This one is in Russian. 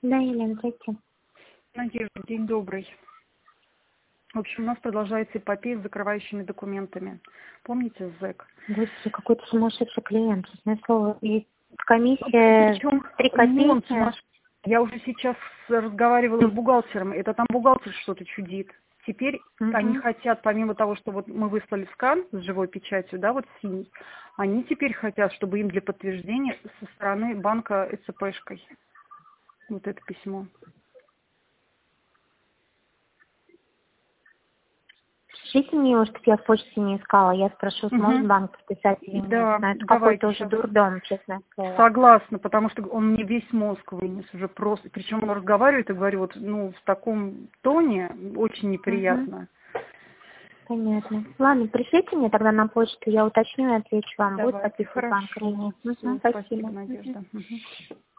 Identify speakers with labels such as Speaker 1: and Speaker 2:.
Speaker 1: Да, Елена, здрасте.
Speaker 2: Надежда, день добрый. В общем, у нас продолжается эпопея с закрывающими документами. Помните ЗЭК?
Speaker 1: Господи, какой-то сумасшедший клиент, честное слово. И комиссия
Speaker 2: Причем
Speaker 1: 3
Speaker 2: не он
Speaker 1: копейки.
Speaker 2: Я уже сейчас разговаривала с бухгалтером, это там бухгалтер что-то чудит. Теперь они
Speaker 1: Угу.
Speaker 2: хотят, помимо того, что вот мы выслали скан с живой печатью, да, вот синий, они теперь хотят, чтобы им для подтверждения со стороны банка СЦПшкой вот это письмо.
Speaker 1: Пишите мне его, чтобы я в почте не искала. Я спрошу, сможет
Speaker 2: Угу.
Speaker 1: банк подписать или нет.
Speaker 2: Да,
Speaker 1: Но это какой-то
Speaker 2: давайте
Speaker 1: уже
Speaker 2: сейчас.
Speaker 1: дурдом, честное слово.
Speaker 2: Согласна, потому что он мне весь мозг вынес уже просто. Причем он разговаривает и говорю, вот, ну, в таком тоне очень
Speaker 1: Угу.
Speaker 2: неприятно.
Speaker 1: Понятно. Ладно, пришлите мне тогда на почту, я уточню и отвечу вам, будет
Speaker 2: Давайте,
Speaker 1: подписывать банк или
Speaker 2: хорошо.
Speaker 1: нет. Угу,
Speaker 2: Все, спасибо,
Speaker 1: спасибо. Угу.
Speaker 2: Надежда. Мгм.